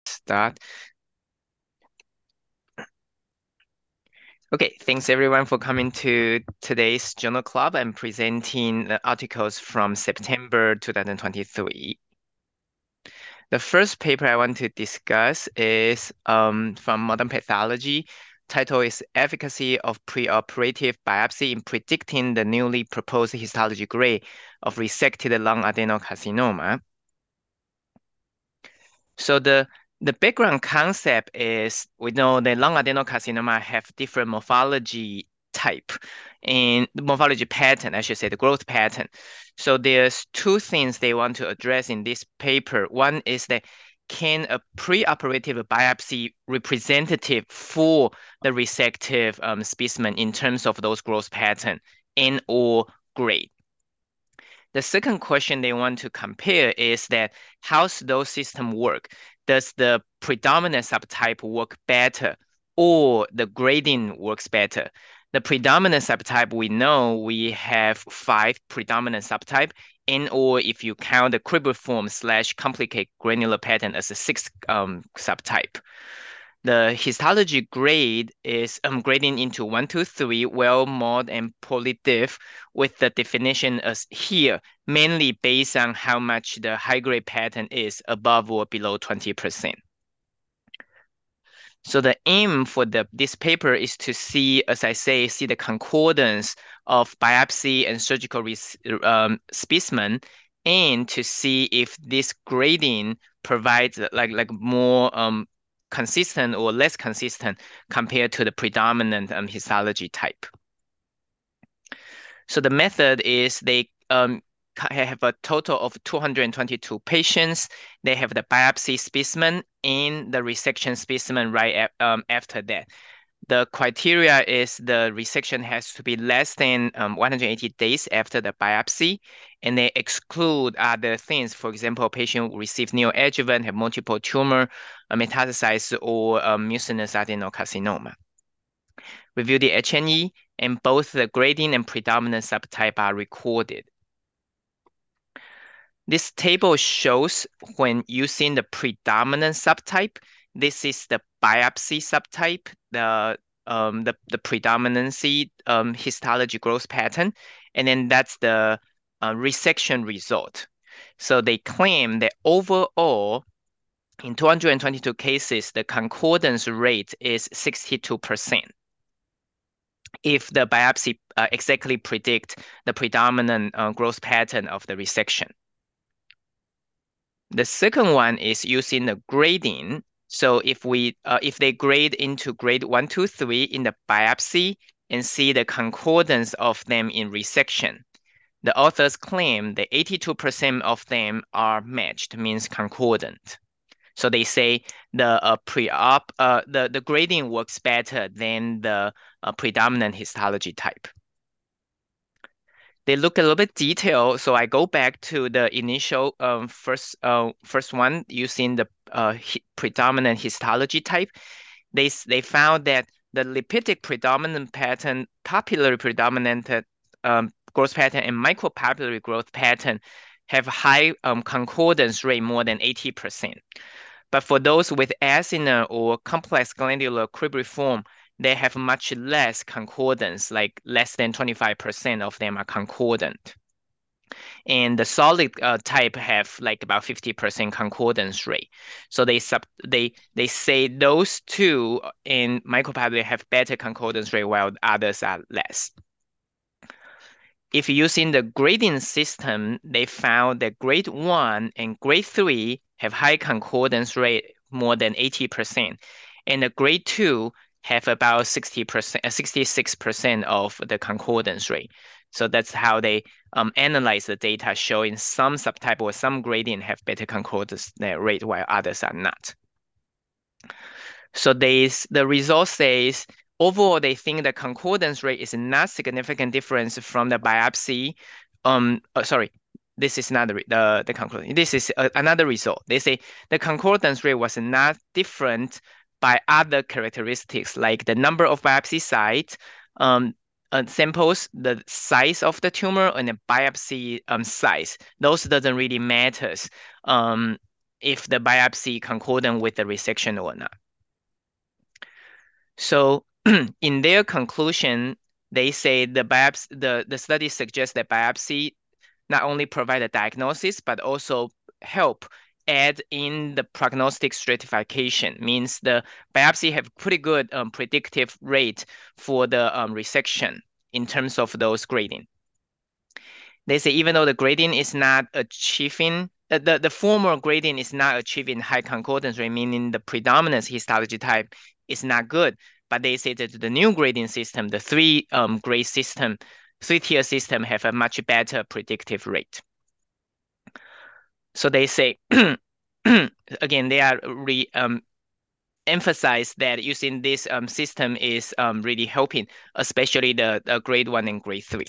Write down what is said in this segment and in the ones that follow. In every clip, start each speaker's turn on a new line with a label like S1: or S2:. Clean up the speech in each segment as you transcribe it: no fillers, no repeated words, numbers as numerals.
S1: Start. Okay, thanks everyone for coming to today's Journal Club. I'm presenting the articles from September 2023. The first paper I want to discuss is from Modern Pathology. Title is Efficacy of Preoperative Biopsy in Predicting the Newly Proposed Histology Grade of Resected Lung Adenocarcinoma. So the background concept is we know the lung adenocarcinoma have different morphology type and the morphology pattern, I should say, the growth pattern. So there's two things they want to address in this paper. One is that can a preoperative biopsy representative for the resective specimen in terms of those growth pattern and or grade? The second question they want to compare is that how's those system work? Does the predominant subtype work better or the grading works better? The predominant subtype, we know we have 5 predominant subtype, and or if you count the cribriform / complicated granular pattern as a 6th subtype. The histology grade is grading into 1, 2, 3, well, mod, and polydiff, with the definition as here, mainly based on how much the high grade pattern is above or below 20%. So the aim for this paper is to see, as I say, see the concordance of biopsy and surgical specimen, and to see if this grading provides like more consistent or less consistent compared to the predominant histology type. So the method is they have a total of 222 patients. They have the biopsy specimen and the resection specimen right after that. The criteria is the resection has to be less than 180 days after the biopsy, and they exclude other things. For example, patient receive neoadjuvant, have multiple tumor, metastasized, or mucinous adenocarcinoma. Review the H&E, and both the grading and predominant subtype are recorded. This table shows when using the predominant subtype, this is the biopsy subtype, the predominancy histology growth pattern, and then that's the resection result. So they claim that overall, in 222 cases, the concordance rate is 62%. If the biopsy exactly predict the predominant growth pattern of the resection. The second one is using the grading. So if they grade into grade 1, 2, 3 in the biopsy and see the concordance of them in resection, the authors claim that 82% of them are matched, means concordant. So they say the the grading works better than the predominant histology type. They look a little bit detailed, so I go back to the initial first one using the predominant histology type. They found that the lipidic predominant pattern, papillary predominant growth pattern, and micropapillary growth pattern have high concordance rate, more than 80%. But for those with acinar or complex glandular cribriform, they have much less concordance, like less than 25% of them are concordant. And the solid type have like about 50% concordance rate. So they say those two in micropapillary have better concordance rate while others are less. If using the grading system, they found that grade 1 and grade 3 have high concordance rate, more than 80%, and the grade 2 have about 60%, 66% of the concordance rate. So that's how they analyze the data, showing some subtype or some gradient have better concordance rate while others are not. So the result says overall they think the concordance rate is not significant difference from the biopsy. Sorry, this is not the conclusion. This is another result. They say the concordance rate was not different by other characteristics like the number of biopsy sites, samples, the size of the tumor, and the biopsy size. Those doesn't really matters. if the biopsy concordant with the resection or not. So in their conclusion, they say the study suggests that biopsy not only provide a diagnosis, but also help add in the prognostic stratification, means the biopsy have pretty good predictive rate for the resection in terms of those grading. They say even though the grading is not achieving, the former grading is not achieving high concordance rate, meaning the predominance histology type is not good. But they say that the new grading system, the three-tier system, have a much better predictive rate. So they say, again, they are emphasize that using this system is really helping, especially the grade 1 and grade 3.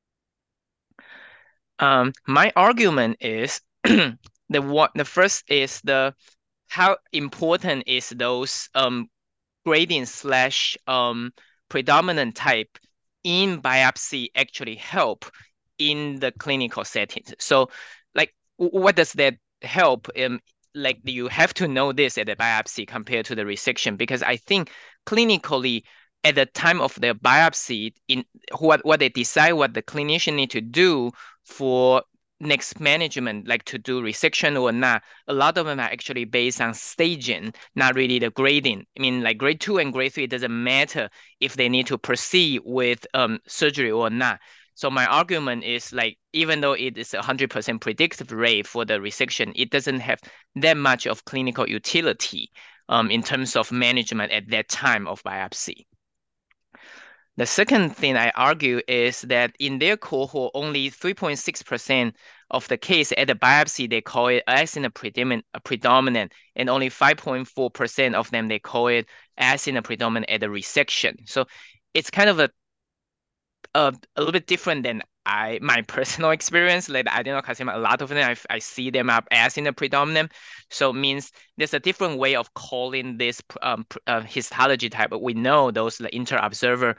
S1: My argument is the first is how important is those grading slash predominant type in biopsy actually help in the clinical settings. So like what does that help? Like you have to know this at the biopsy compared to the resection, because I think clinically at the time of the biopsy, in what they decide what the clinician need to do for next management, like to do resection or not, a lot of them are actually based on staging, not really the grading. I mean, like grade 2 and grade 3, it doesn't matter if they need to proceed with surgery or not. So my argument is like, even though it is 100% predictive rate for the resection, it doesn't have that much of clinical utility in terms of management at that time of biopsy. The second thing I argue is that in their cohort, only 3.6% of the case at the biopsy, they call it as in a predominant, and only 5.4% of them, they call it as in a predominant at the resection. So it's kind of a little bit different than my personal experience. Like adenocarcinoma, a lot of them I see them up as in a predominant. So it means there's a different way of calling this histology type. But we know those the inter-observer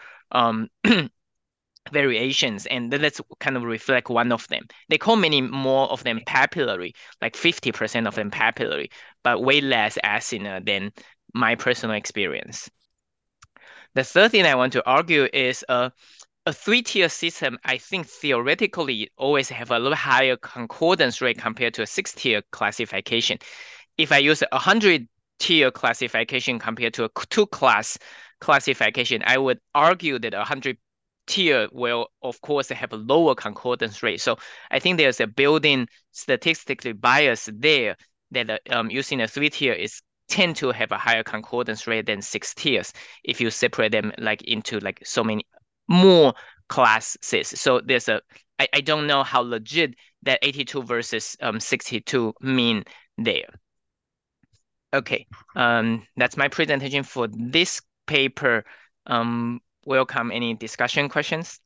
S1: variations, and let's kind of reflect one of them. They call many more of them papillary, like 50% of them papillary, but way less acina than my personal experience. The third thing I want to argue is a three-tier system, I think theoretically always have a little higher concordance rate compared to a six-tier classification. If I use a 100-tier classification compared to a two-class classification, I would argue that 100-tier will, of course, have a lower concordance rate. So I think there's a built-in statistically bias there that using a three-tier is tend to have a higher concordance rate than 6 tiers if you separate them like into like so many more classes. So there's I don't know how legit that 82 versus 62 mean there. Okay, that's my presentation for this paper. Welcome any discussion questions?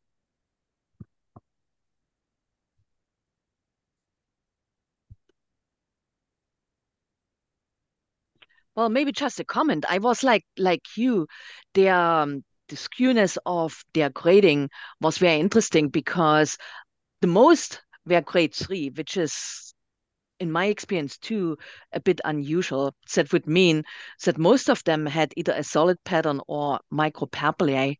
S2: Well, maybe just a comment. I was like you, the skewness of their grading was very interesting because the most were grade 3, which is, in my experience too, a bit unusual. That would mean that most of them had either a solid pattern or micropapillae.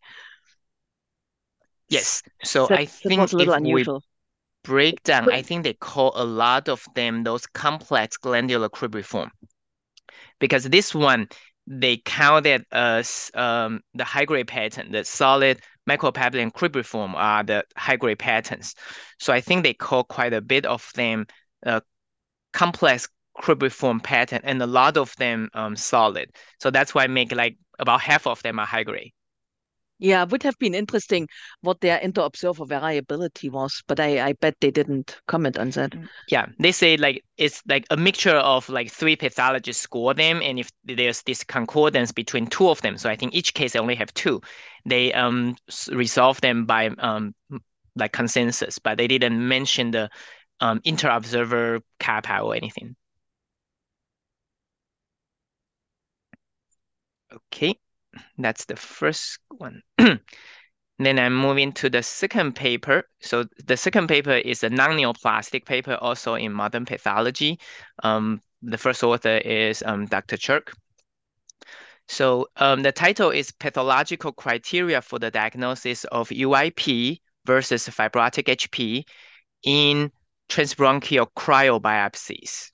S1: Yes. So
S2: That
S1: I
S2: that was
S1: think
S2: a little
S1: if we
S2: unusual.
S1: break down, I think they call a lot of them those complex glandular cribriform, because this one they counted as the high grade pattern, the solid micropapillary and cribriform are the high grade patterns. So I think they call quite a bit of them complex cribriform pattern, and a lot of them solid. So that's why I make like about half of them are high grade.
S2: Yeah, would have been interesting what their inter-observer variability was, but I bet they didn't comment on that.
S1: Yeah, they say like it's like a mixture of like three pathologists score them, and if there's this concordance between two of them, so I think each case they only have two, they resolve them by like consensus, but they didn't mention the inter-observer kappa or anything. Okay, that's the first one. Then I'm moving to the second paper. So the second paper is a non-neoplastic paper, also in modern pathology. the first author is Dr. Churk. So the title is Pathological Criteria for the Diagnosis of UIP versus Fibrotic HP in Transbronchial Cryobiopsies.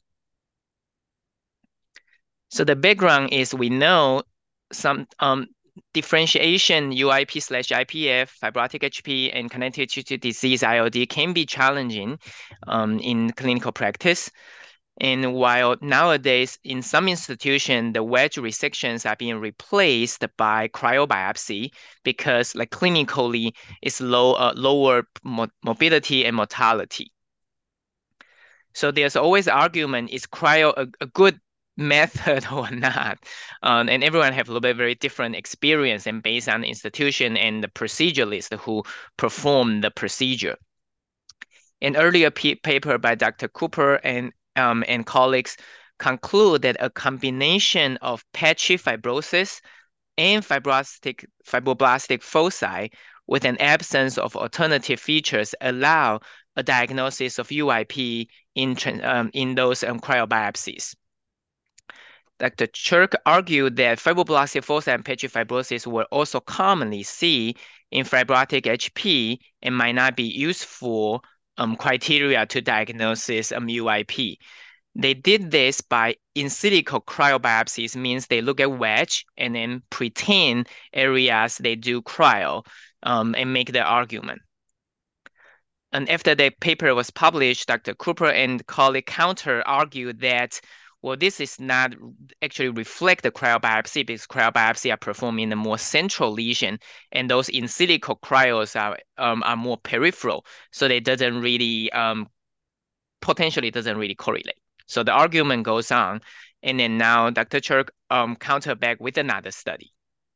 S1: So the background is we know some differentiation UIP/IPF, fibrotic HP, and connective tissue disease ILD can be challenging in clinical practice. And while nowadays in some institutions, the wedge resections are being replaced by cryobiopsy because like clinically it's lower morbidity and mortality. So there's always argument, is cryo a good method or not? And everyone have a little bit very different experience and based on the institution and the proceduralist who perform the procedure. An earlier paper by Dr. Cooper and colleagues conclude that a combination of patchy fibrosis and fibroblastic foci with an absence of alternative features allow a diagnosis of UIP in those cryobiopsies. Dr. Churk argued that fibroblastic foci and patchy fibrosis were also commonly seen in fibrotic HP and might not be useful criteria to diagnosis UIP. They did this by in silico cryobiopsies, means they look at wedge and then pretend areas they do cryo and make the argument. And after the paper was published, Dr. Cooper and colleague counter argued that, well, this is not actually reflect the cryobiopsy because cryobiopsy are performed in a more central lesion, and those in silico cryos are more peripheral, so they doesn't really potentially doesn't really correlate. So the argument goes on, and then now Dr. Churk counter back with another study.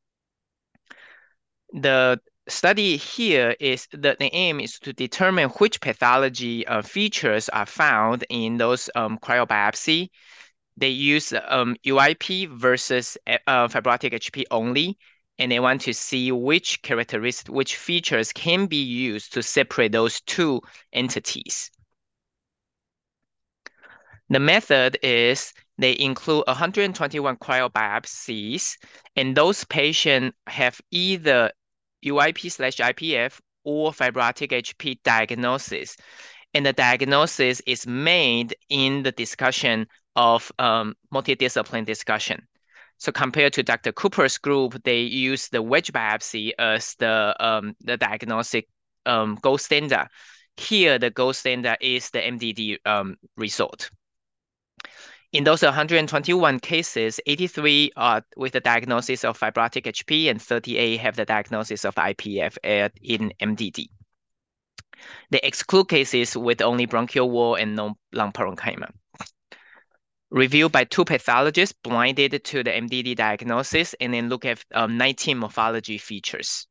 S1: The study here is the aim is to determine which pathology features are found in those cryobiopsy. They use UIP versus fibrotic HP only, and they want to see which features can be used to separate those two entities. The method is they include 121 cryobiopsies, and those patients have either UIP/IPF or fibrotic HP diagnosis. And the diagnosis is made in the discussion of multidiscipline discussion. So compared to Dr. Cooper's group, they use the wedge biopsy as the diagnostic gold standard. Here, the gold standard is the MDD result. In those 121 cases, 83 are with the diagnosis of fibrotic HP and 38 have the diagnosis of IPF in MDD. They exclude cases with only bronchial wall and no lung parenchyma. Reviewed by two pathologists blinded to the MDD diagnosis and then look at 19 morphology features.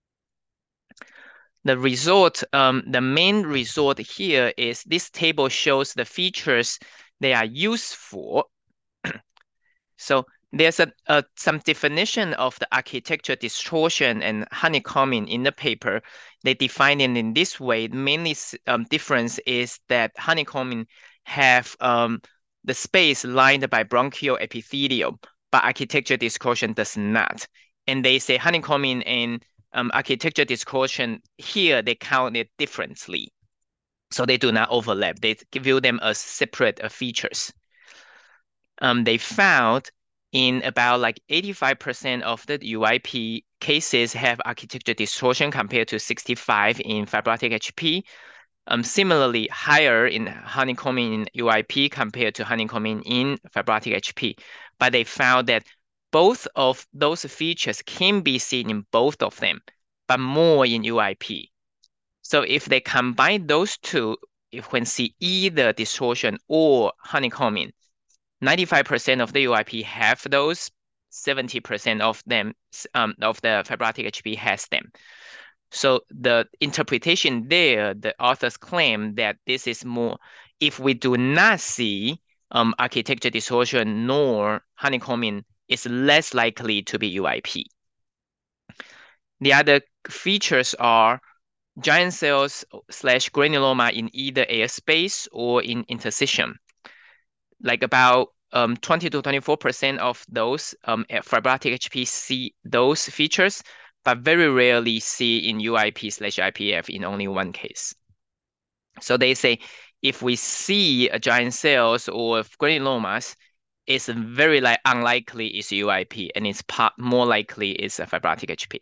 S1: The result, the main result here is this table shows the features they are used for. So there's some definition of the architecture distortion and honeycombing in the paper. They define it in this way. The mainly difference is that honeycombing have the space lined by bronchial epithelium, but architecture distortion does not. And they say honeycombing and architecture distortion here, they count it differently. So they do not overlap. They view them as separate features. They found in about like 85% of the UIP cases have architecture distortion compared to 65 in fibrotic HP. Similarly, higher in honeycombing in UIP compared to honeycombing in fibrotic HP. But they found that both of those features can be seen in both of them, but more in UIP. So if they combine those two, if when see either distortion or honeycombing, 95% of the UIP have those, 70% of them of the fibrotic HP has them. So the interpretation there, the authors claim that this is more, if we do not see architecture distortion nor honeycombing, it's less likely to be UIP. The other features are giant cells / granuloma in either air space or in interstitium. like about 20 to 24% of those fibrotic HP see those features, but very rarely see in UIP/IPF in only one case. So they say if we see a giant cells or granulomas, it's very unlikely it's UIP, and it's more likely it's a fibrotic HP.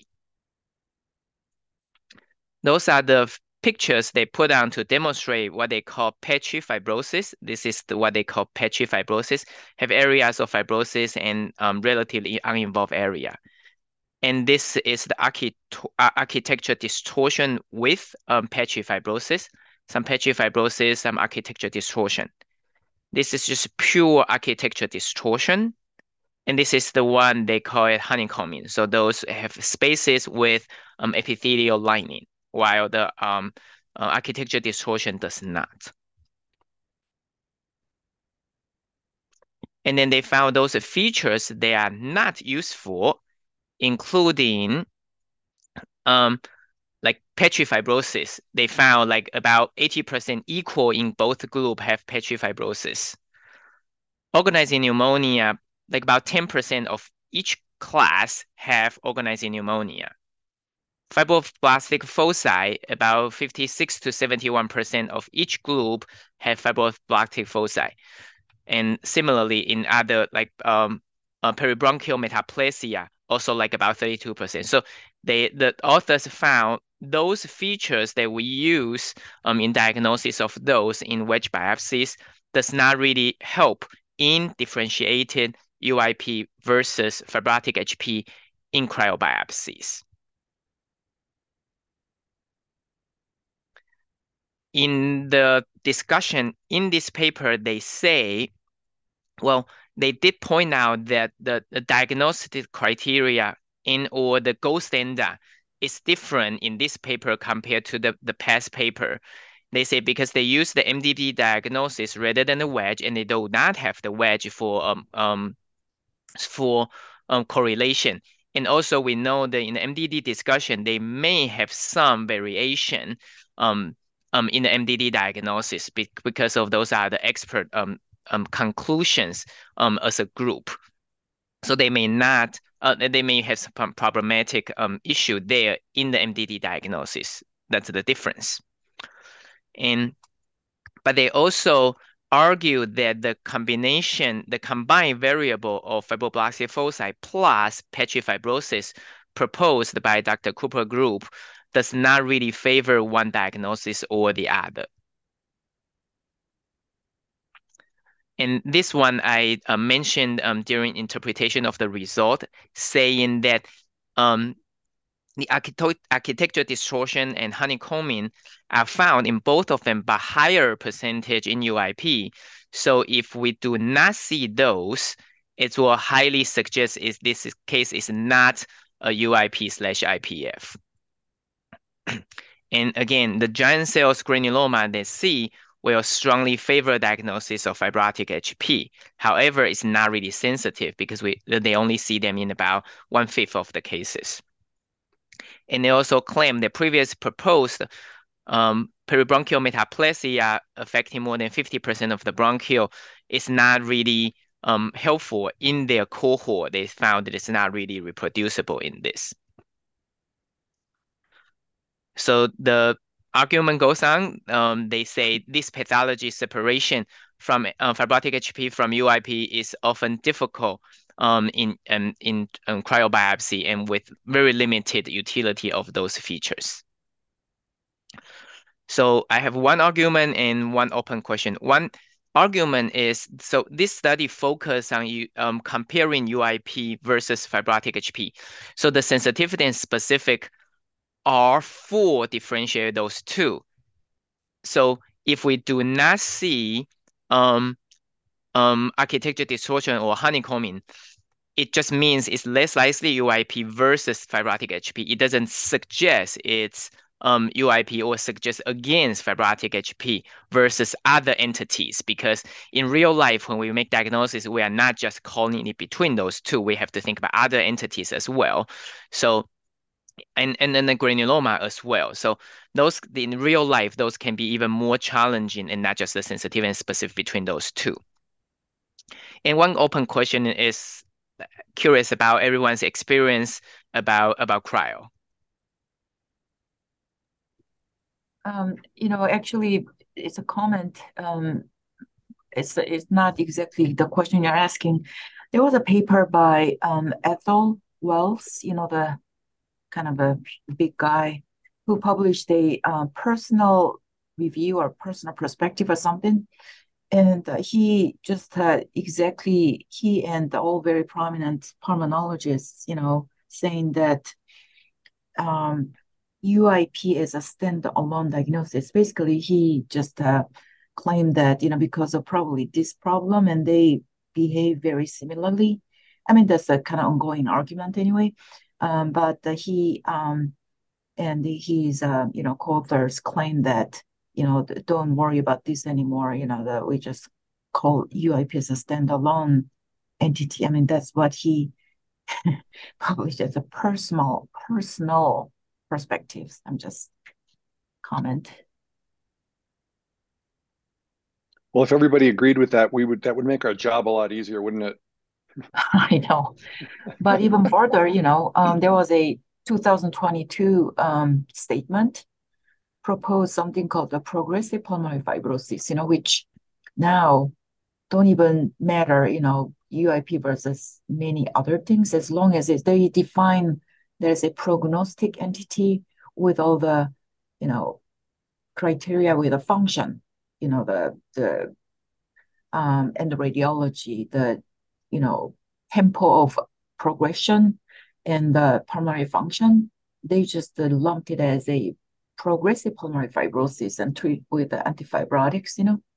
S1: Those are the pictures they put on to demonstrate what they call patchy fibrosis. This is what they call patchy fibrosis, have areas of fibrosis and relatively uninvolved area. And this is the architecture distortion with patchy fibrosis, some patchy fibrosis, some architecture distortion. This is just pure architecture distortion. And this is the one they call it honeycombing. So those have spaces with epithelial lining, while the architecture distortion does not. And then they found those features they are not useful, including like patchy fibrosis. They found like about 80% equal in both group have patchy fibrosis. Organizing pneumonia, like about 10% of each class have organizing pneumonia. Fibroblastic foci, about 56 to 71% of each group have fibroblastic foci. And similarly, in other like peribronchial metaplasia, also like about 32%. So the authors found those features that we use in diagnosis of those in wedge biopsies does not really help in differentiated UIP versus fibrotic HP in cryobiopsies. In the discussion in this paper, they say, well, they did point out that the diagnostic criteria in or the gold standard is different in this paper compared to the past paper. They say because they use the MDD diagnosis rather than the wedge, and they do not have the wedge for correlation. And also, we know that in the MDD discussion, they may have some variation in the MDD diagnosis because of those are the expert conclusions as a group. So they may not, they may have some problematic issue there in the MDD diagnosis. That's the difference. But they also argue that the combined variable of fibroblastic foci plus patchy fibrosis proposed by Dr. Cooper group does not really favor one diagnosis or the other. And this one I mentioned during interpretation of the result, saying that the architecture distortion and honeycombing are found in both of them, but higher percentage in UIP. So if we do not see those, it will highly suggest this case is not a UIP/IPF. And again, the giant cells granuloma they see will strongly favor diagnosis of fibrotic HP. However, it's not really sensitive because they only see them in about 1/5 of the cases. And they also claim the previous proposed peribronchial metaplasia affecting more than 50% of the bronchial is not really helpful in their cohort. They found that it's not really reproducible in this. So the argument goes on. They say this pathology separation from fibrotic HP from UIP is often difficult in cryobiopsy and with very limited utility of those features. So I have one argument and one open question. One argument is, so this study focused on comparing UIP versus fibrotic HP. So the sensitivity and specific are for differentiate those two. So if we do not see architecture distortion or honeycombing, it just means it's less likely UIP versus fibrotic HP. It doesn't suggest it's UIP or suggest against fibrotic HP versus other entities, because in real life, when we make diagnosis, we are not just calling it between those two. We have to think about other entities as well. So and then the granuloma as well. So those in real life, those can be even more challenging and not just the sensitivity and specific between those two. And one open question is curious about everyone's experience about cryo.
S3: Actually, it's a comment. It's not exactly the question you're asking. There was a paper by Ethel Wells, the kind of a big guy, who published a personal review or personal perspective or something. And he just he and all very prominent pulmonologists, saying that UIP is a standalone diagnosis. Basically, he just claimed that, because of probably this problem and they behave very similarly. I mean, that's a kind of ongoing argument anyway. But he and his, co-authors claim that, don't worry about this anymore, that we just call UIP as a standalone entity. I mean, that's what he published as a personal perspectives. I'm just comment.
S4: Well, if everybody agreed with that, that would make our job a lot easier, wouldn't it?
S3: I know, but even further, there was a 2022 statement proposed something called the progressive pulmonary fibrosis, which now don't even matter, UIP versus many other things, as long as they define there's a prognostic entity with all the, criteria with a function, the and the radiology, the, tempo of progression and the pulmonary function. They just lumped it as a progressive pulmonary fibrosis and treat with the antifibrotics,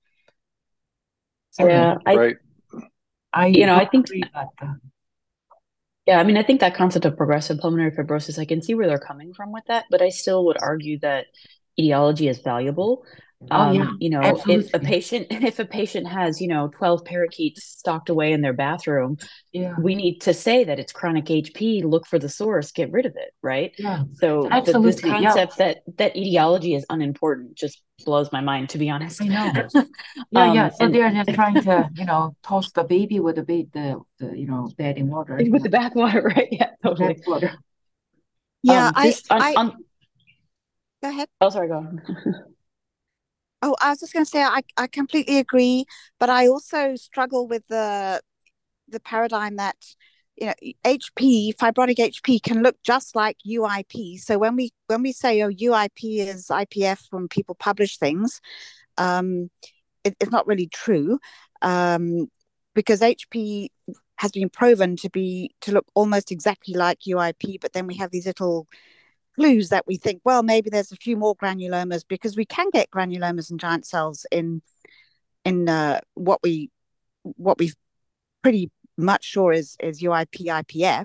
S3: So
S5: Yeah,
S4: Right.
S5: I think,
S3: agree that.
S5: yeah, I mean, I think that concept of progressive pulmonary fibrosis, I can see where they're coming from with that, but I still would argue that etiology is valuable.
S3: Oh yeah,
S5: If a
S3: absolutely.
S5: patient has, 12 parakeets stocked away in their bathroom,
S3: Yeah,
S5: we need to say that it's chronic HP, look for the source, get rid of it, right?
S3: yeah,
S5: So this
S3: absolutely. Yeah,
S5: concept that etiology is unimportant just blows my mind, to be honest.
S3: I know. Yeah. So
S5: And
S3: they're just trying to, toss the baby with the bed in water.
S5: with the bathwater, right? Yeah, totally.
S3: Bathwater.
S6: Yeah,
S5: Just
S6: go ahead.
S5: Oh, sorry, go on.
S6: Oh, I was just going to say I completely agree, but I also struggle with the paradigm that HP, fibrotic HP, can look just like UIP. So when we say, oh, UIP is IPF, when people publish things, it's not really true, because HP has been proven to look almost exactly like UIP, but then we have these little clues that we think, well, maybe there's a few more granulomas, because we can get granulomas and giant cells in what we pretty much sure is UIP IPF.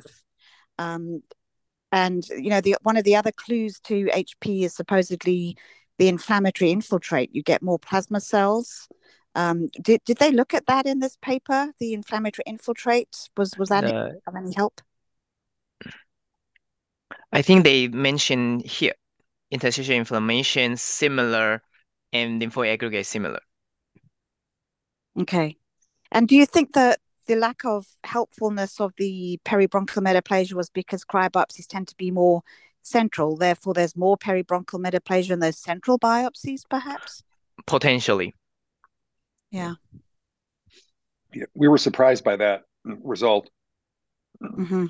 S6: And one of the other clues to HP is supposedly the inflammatory infiltrate. You get more plasma cells. Did they look at that in this paper? The inflammatory infiltrate, was that of any help?
S1: I think they mentioned here interstitial inflammation similar and lymphoid aggregate similar.
S6: Okay. And do you think that the lack of helpfulness of the peribronchial metaplasia was because cryobiopsies tend to be more central, therefore there's more peribronchial metaplasia in those central biopsies, perhaps?
S1: Potentially.
S6: Yeah.
S4: We were surprised by that result.
S6: Mm-hmm.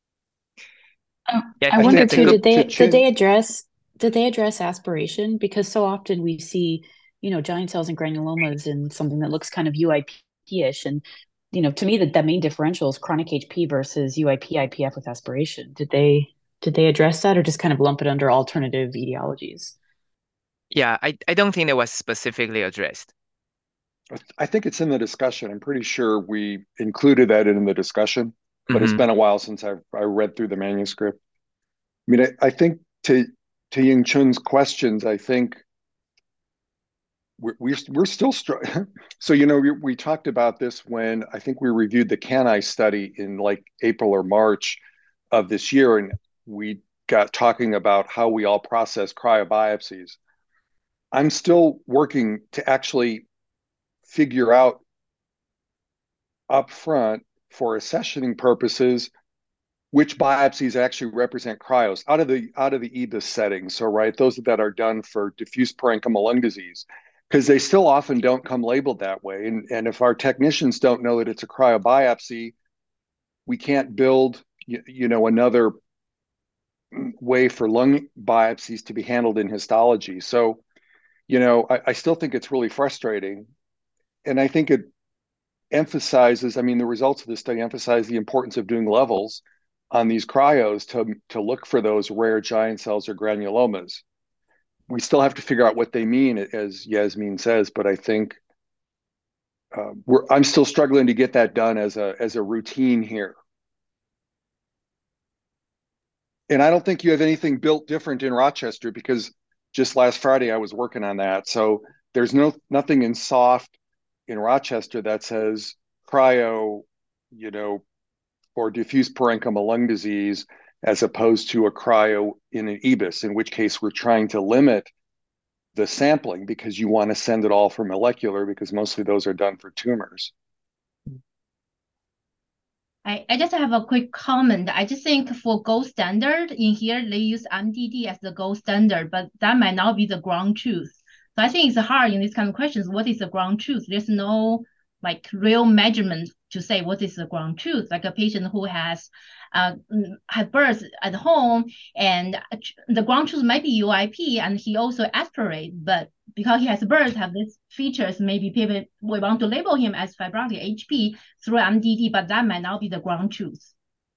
S1: Yeah,
S7: I wonder too,
S1: good...
S7: did they address aspiration? Because so often we see, giant cells and granulomas in something that looks kind of UIP-ish. And, to me, the main differential is chronic HP versus UIP IPF with aspiration. Did they address that or just kind of lump it under alternative etiologies?
S1: Yeah, I don't think that was specifically addressed.
S4: I think it's in the discussion. I'm pretty sure we included that in the discussion, but it's been a while since I read through the manuscript. I mean, I think to Ying Chun's questions, I think we're still struggling. So, we talked about this when I think we reviewed the CANI study in like April or March of this year, and we got talking about how we all process cryobiopsies. I'm still working to actually figure out up front for accessioning purposes which biopsies actually represent cryos out of the EBUS setting. So, right, those that are done for diffuse parenchymal lung disease, because they still often don't come labeled that way. And if our technicians don't know that it's a cryobiopsy, we can't build, another way for lung biopsies to be handled in histology. So, I still think it's really frustrating. And I think it emphasizes, the results of this study emphasize the importance of doing levels on these cryos to look for those rare giant cells or granulomas. We still have to figure out what they mean, as Yasmin says, but I think I'm still struggling to get that done as a routine here. And I don't think you have anything built different in Rochester because just last Friday I was working on that. So there's nothing in soft in Rochester that says cryo, or diffuse parenchymal lung disease as opposed to a cryo in an EBUS, in which case we're trying to limit the sampling because you want to send it all for molecular because mostly those are done for tumors.
S8: I just have a quick comment. I just think for gold standard in here, they use MDD as the gold standard, but that might not be the ground truth. So I think it's hard in these kind of questions. What is the ground truth? There's no like real measurement to say what is the ground truth. Like a patient who has had birth at home and the ground truth might be UIP and he also aspirate, but because he has birth, have these features, maybe people we want to label him as fibrotic HP through MDD, but that might not be the ground truth.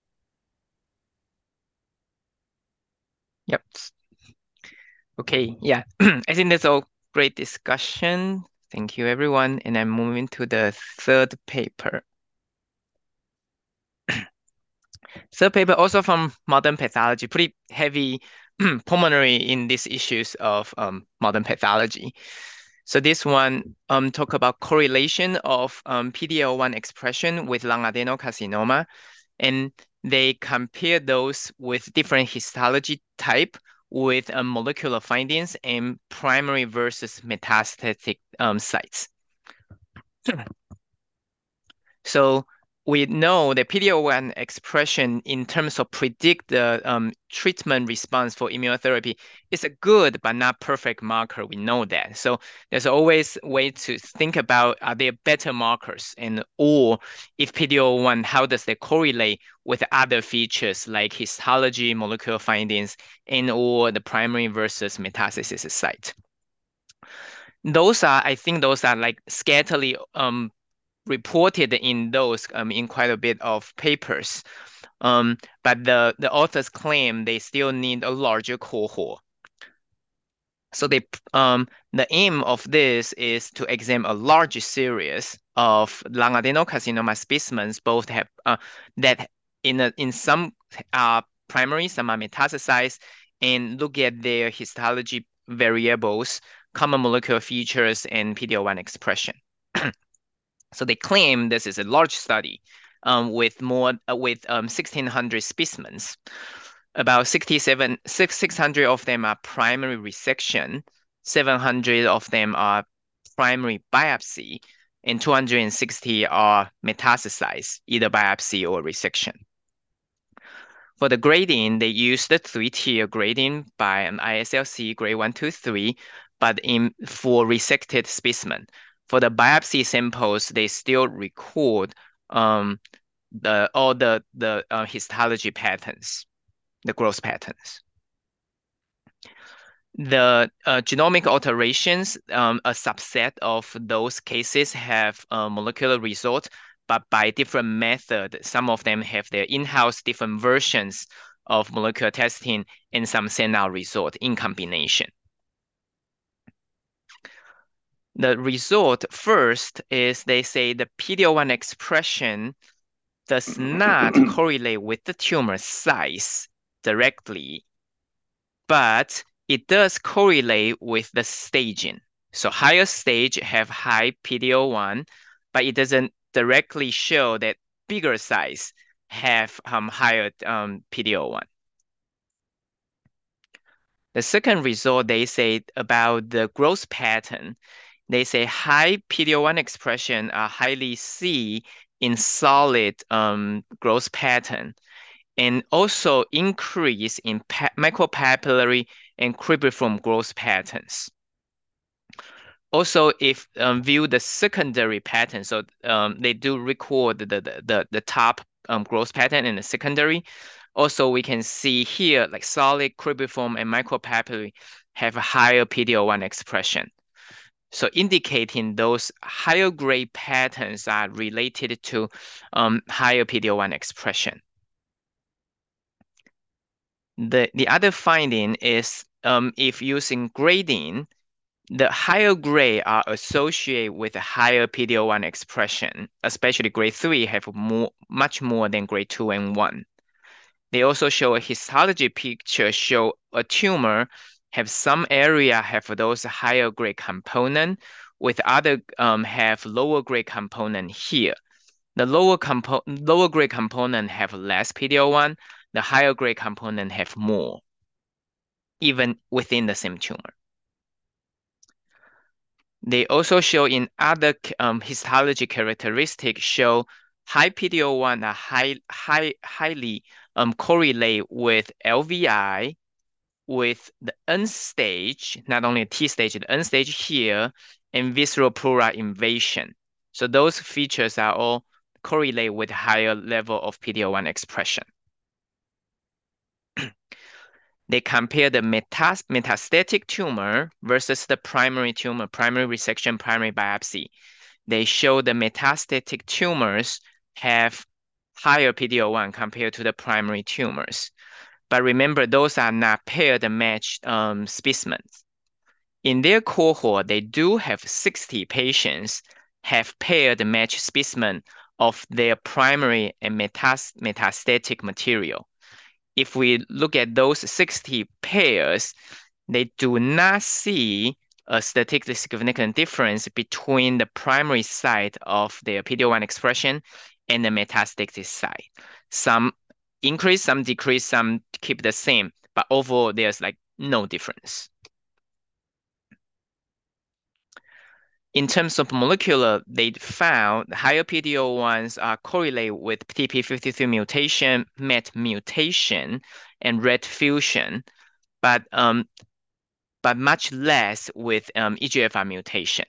S1: Yep. Okay, yeah. I think that's all great discussion. Thank you, everyone. And I'm moving to the third paper. Third paper also from modern pathology, pretty heavy pulmonary in these issues of modern pathology. So this one talk about correlation of PD-L1 expression with lung adenocarcinoma, and they compare those with different histology type with molecular findings and primary versus metastatic sites. So we know the PD-L1 expression in terms of predict the treatment response for immunotherapy is a good but not perfect marker. We know that. So there's always a way to think about, are there better markers, and or if PD-L1, how does they correlate with other features like histology, molecular findings, and or the primary versus metastasis site. I think those are like scatterly reported in those in quite a bit of papers. But the authors claim they still need a larger cohort. So the aim of this is to examine a large series of lung adenocarcinoma specimens, both have that in some primary, some are metastasized, and look at their histology variables, common molecular features, and PD-L1 expression. So they claim this is a large study with 1,600 specimens. About 600 of them are primary resection, 700 of them are primary biopsy, and 260 are metastasized, either biopsy or resection. For the grading, they use the 3-tier grading by an ISLC grade 1, 2, 3, but for resected specimen. For the biopsy samples, they still record all the histology patterns, the growth patterns. The genomic alterations, a subset of those cases have molecular results, but by different method. Some of them have their in-house different versions of molecular testing, and some send out result in combination. The result first is they say the PD-L1 expression does not correlate with the tumor size directly, but it does correlate with the staging. So higher stage have high PD-L1, but it doesn't directly show that bigger size have higher PD-L1. The second result, they say about the growth pattern, they say high PD-L1 expression are highly C in solid growth pattern, and also increase in micropapillary and cribriform growth patterns. Also, if view the secondary pattern, so they do record the top growth pattern in the secondary. Also, we can see here like solid, cribriform, and micropapillary have a higher PD-L1 expression. So indicating those higher grade patterns are related to higher PD-L1 expression. The other finding is if using grading, the higher grade are associated with a higher PD-L1 expression, especially grade 3 have much more than grade 2 and 1. They also show a histology picture show a tumor have some area have those higher grade component, with other have lower grade component here. The lower grade component have less PD-L1, the higher grade component have more, even within the same tumor. They also show in other histology characteristics show high PD-L1 are highly correlate with LVI, with the N stage, not only T stage, the N stage here, and visceral pleural invasion. So those features are all correlate with higher level of PD-L1 expression. They compare the metastatic tumor versus the primary tumor, primary resection, primary biopsy. They show the metastatic tumors have higher PD-L1 compared to the primary tumors. But remember, those are not paired matched specimens. In their cohort, they do have 60 patients have paired matched specimen of their primary and metastatic material. If we look at those 60 pairs, they do not see a statistically significant difference between the primary site of their PD-L1 expression and the metastatic site. Some increase, some decrease, some keep the same, but overall there's like no difference. In terms of molecular, they found higher PD-L1s are correlated with TP53 mutation, MET mutation, and RET fusion, but much less with EGFR mutation.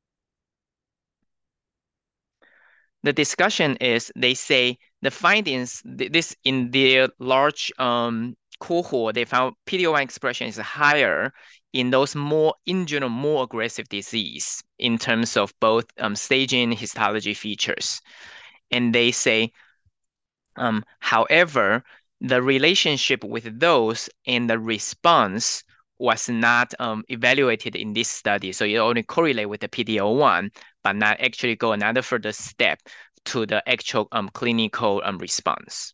S1: The discussion is, they say the findings, this in their large cohort, they found PD-L1 expression is higher in those in general, more aggressive disease in terms of both staging histology features. And they say, however, the relationship with those and the response was not evaluated in this study. So you only correlate with the PD-L1, but not actually go another further step to the actual clinical response.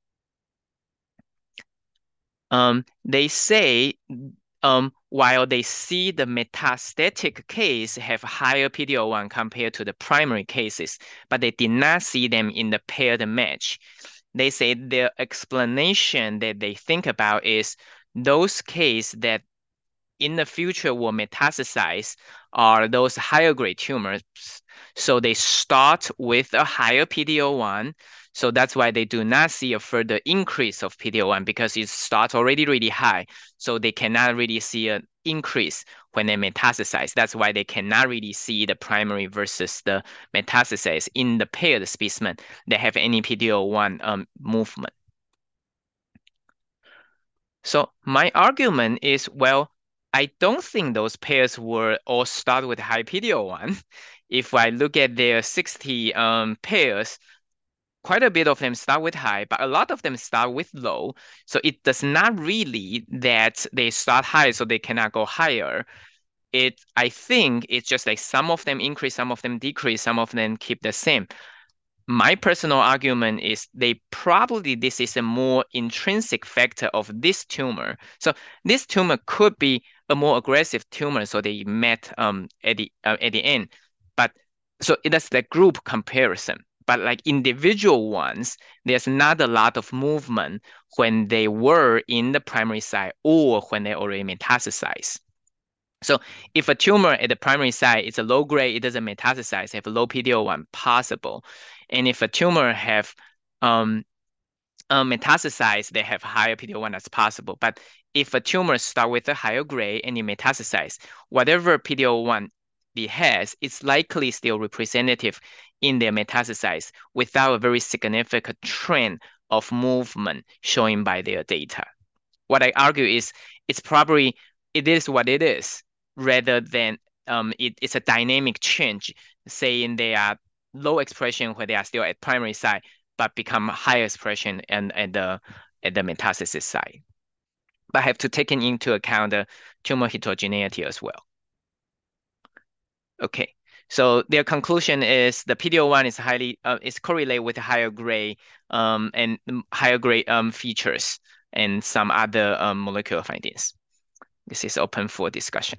S1: They say while they see the metastatic case have higher PD-L1 compared to the primary cases, but they did not see them in the paired match. They say their explanation that they think about is those cases that in the future will metastasize are those higher grade tumors. So they start with a higher PD-L1. So that's why they do not see a further increase of PD-L1 because it starts already really high. So they cannot really see an increase when they metastasize. That's why they cannot really see the primary versus the metastasis in the paired specimen that have any PD-L1 movement. So my argument is, well, I don't think those pairs were all start with high PD-L1. If I look at their 60 pairs, quite a bit of them start with high, but a lot of them start with low. So it does not really that they start high so they cannot go higher. I think it's just like some of them increase, some of them decrease, some of them keep the same. My personal argument is this is a more intrinsic factor of this tumor. So this tumor could be a more aggressive tumor, so they met at the end. But so that's the group comparison. But like individual ones, there's not a lot of movement when they were in the primary site or when they already metastasized. So if a tumor at the primary site is a low grade, it doesn't metastasize, have a low PD-L1 possible. And if a tumor have metastasize, they have higher PD-L1 as possible. But if a tumor start with a higher grade and it metastasize, whatever PD-L1 it has, it's likely still representative in their metastasize without a very significant trend of movement showing by their data. What I argue is it's probably, it is what it is, rather than it's a dynamic change, saying they are low expression where they are still at primary site, but become high expression and at the metastasis site. But have to take into account the tumor heterogeneity as well. Okay, so their conclusion is the PD-L1 is highly is correlated with higher grade and higher grade features and some other molecular findings. This is open for discussion.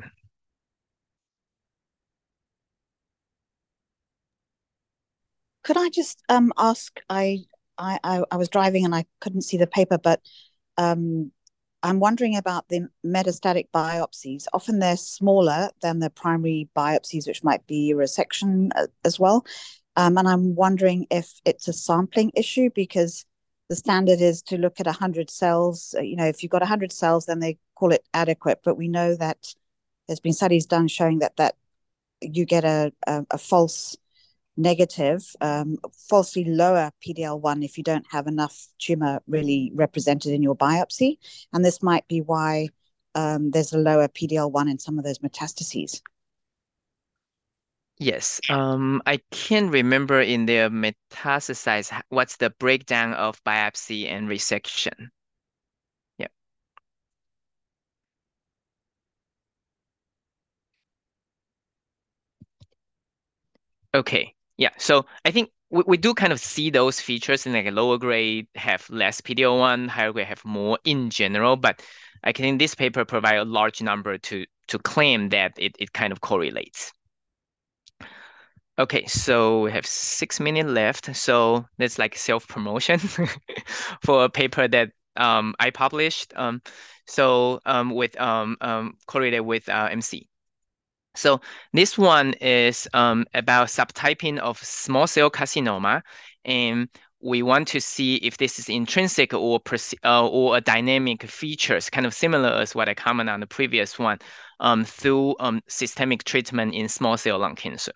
S6: Could I just ask? I was driving and I couldn't see the paper, but I'm wondering about the metastatic biopsies. Often they're smaller than the primary biopsies, which might be a resection as well. And I'm wondering if it's a sampling issue, because the standard is to look at 100 cells. If you've got 100 cells, then they call it adequate. But we know that there's been studies done showing that you get a false negative, falsely lower PD-L1 if you don't have enough tumor really represented in your biopsy. And this might be why there's a lower PD-L1 in some of those metastases.
S1: Yes, I can't remember in their metastasize what's the breakdown of biopsy and resection. Yeah. Okay. Yeah. So I think we do kind of see those features in like a lower grade have less PD-L1, higher grade have more in general, but I think this paper provide a large number to claim that it kind of correlates. Okay, so we have 6 minutes left. So that's like self-promotion for a paper that I published. With correlated with MC. So this one is about subtyping of small cell carcinoma, and we want to see if this is intrinsic or a dynamic features, kind of similar as what I commented on the previous one, through systemic treatment in small cell lung cancer.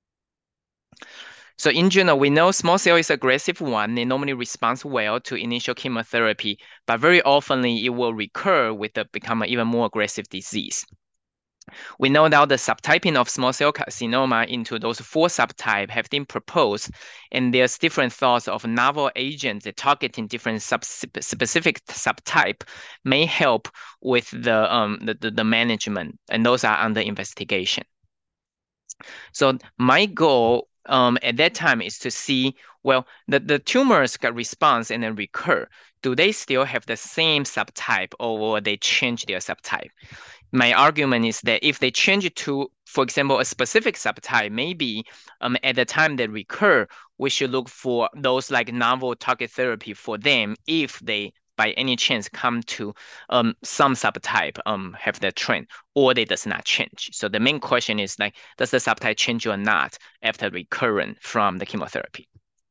S1: So in general, we know small cell is aggressive one. It normally responds well to initial chemotherapy, but very often it will recur with become an even more aggressive disease. We know now the subtyping of small cell carcinoma into those 4 subtypes have been proposed, and there's different thoughts of novel agents that targeting different specific subtype may help with the management, and those are under investigation. So my goal at that time is to see, well, the tumors got response and then recur. Do they still have the same subtype, or will they change their subtype? My argument is that if they change it to, for example, a specific subtype, maybe at the time they recur, we should look for those like novel target therapy for them if they by any chance come to some subtype have that trend, or they does not change. So the main question is like, does the subtype change or not after recurrent from the chemotherapy?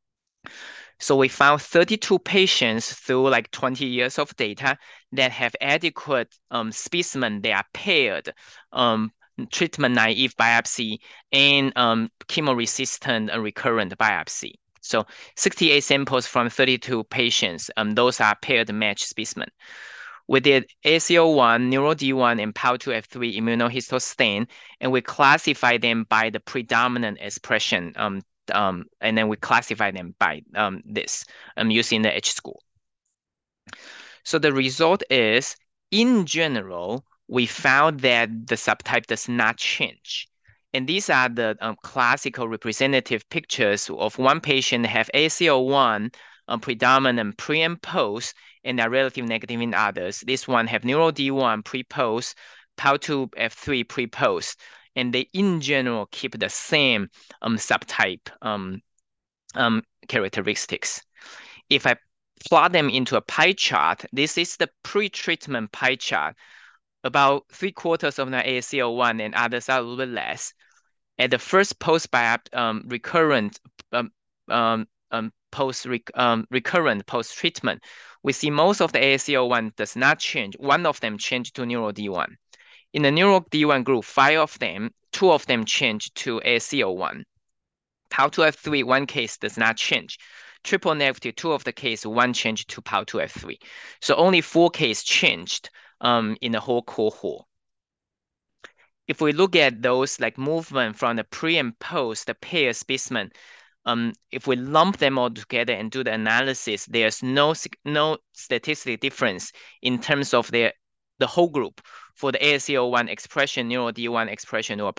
S1: So we found 32 patients through like 20 years of data that have adequate specimen. They are paired treatment naive biopsy and chemo-resistant recurrent biopsy. So 68 samples from 32 patients. Those are paired match specimen. We did ASCO1, NeuroD1, and PAL2F3 immunohistostain, and we classify them by the predominant expression. And then we classify them by this using the H-score. So the result is, in general, we found that the subtype does not change. And these are the classical representative pictures of one patient have ASCO1 predominant pre and post, and are relative negative in others. This one have NeuroD1 pre-post, PAL2F3 pre-post, and they in general keep the same subtype characteristics. If I plot them into a pie chart, this is the pre-treatment pie chart. About 3/4 of the ASCO1 and others are a little bit less. At the first post-biopsy recurrent recurrent post-treatment, we see most of the ASCO1 does not change. One of them changed to NeuroD1. In the NeuroD1 group, 5 of them, 2 of them changed to ASCO1. PAL2F3, 1 case does not change. Triple negative, 2 of the case, 1 changed to PAL2F3. So only 4 cases changed in the whole cohort. If we look at those like movement from the pre and post, the pair specimen, if we lump them all together and do the analysis, there's no statistical difference in terms of the whole group for the ASCO1 expression, NeuroD1 expression, or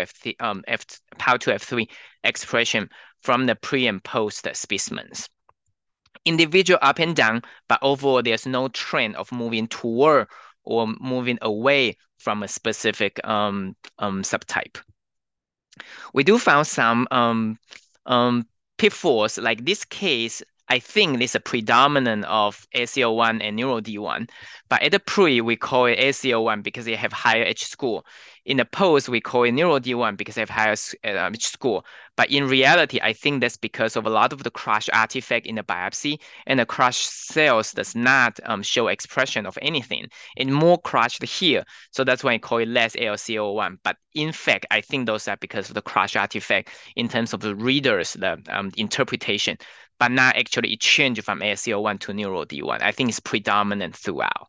S1: PAL2F3 expression from the pre and post specimens. Individual up and down, but overall there's no trend of moving toward or moving away from a specific subtype. We do found some pitfalls. Like this case, I think it's a predominant of ASCO1 and NeuroD1, but at the pre, we call it ASCO1 because they have higher H-score. In the post, we call it NeuroD1 because they have higher H-score. But in reality, I think that's because of a lot of the crush artifact in the biopsy, and the crush cells does not show expression of anything. It's more crushed here, so that's why I call it less ALCO1. But in fact, I think those are because of the crush artifact in terms of the readers, the interpretation, but not actually it changed from ASCO1 to NeuroD1. I think it's predominant throughout.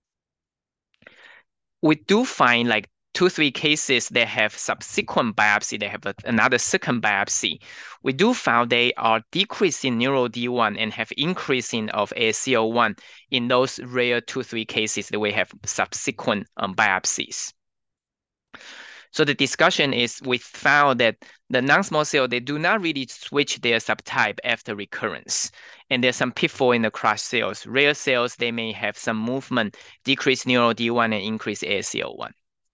S1: We do find like 2-3 cases that have subsequent biopsy, they have another second biopsy. We do found they are decreasing NeuroD1 and have increasing of ASCO1 in those rare 2-3 cases that we have subsequent biopsies. So the discussion is we found that the non-small cell, they do not really switch their subtype after recurrence. And there's some pitfall in the crush cells. Rare cells, they may have some movement, decrease NeuroD1 and increase ASCO1.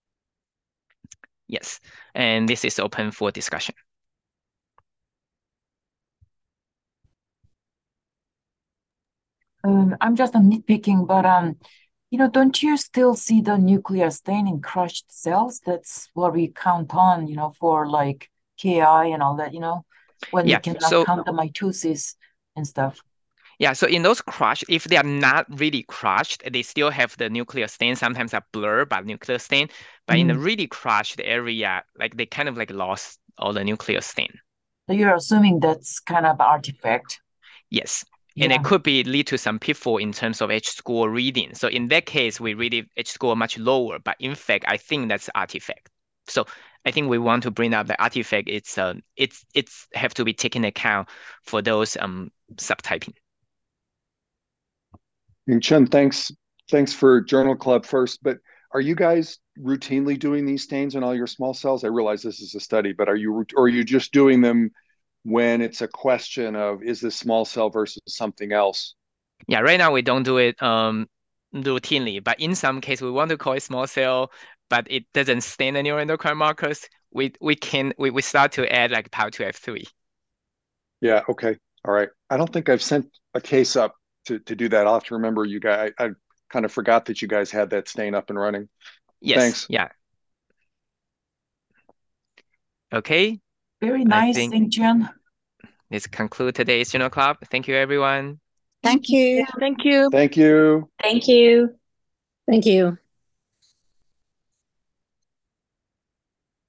S1: Yes, and this is open for discussion.
S3: I'm just nitpicking, but don't you still see the nuclear stain in crushed cells? That's what we count on, for like KI and all that, when we cannot count the mitosis and stuff.
S1: Yeah, so in those crushed, if they are not really crushed, they still have the nuclear stain. Sometimes are blurred by nuclear stain, but in the really crushed area, like they kind of like lost all the nuclear stain.
S3: So you're assuming that's kind of artifact?
S1: Yes. And it could be lead to some pitfall in terms of H-score reading. So in that case, we read H-score much lower, but in fact, I think that's artifact. So I think we want to bring up the artifact. It's have to be taken account for those subtyping.
S4: And Chen, thanks for Journal Club first, but are you guys routinely doing these stains on all your small cells? I realize this is a study, but are you just doing them when it's a question of is this small cell versus something else?
S1: Yeah, right now we don't do it routinely, but in some case we want to call it small cell, but it doesn't stain the neuroendocrine markers. We start to add like PAL2F3.
S4: Yeah, okay. All right. I don't think I've sent a case up to do that. I'll have to remember you guys. I kind of forgot that you guys had that stain up and running.
S1: Yes.
S4: Thanks.
S1: Yeah. Okay.
S3: Very nice. Thank you.
S1: Let's conclude today's Journal Club. Thank you, everyone.
S6: Thank you.
S2: Thank you.
S4: Thank you.
S5: Thank you.
S7: Thank you.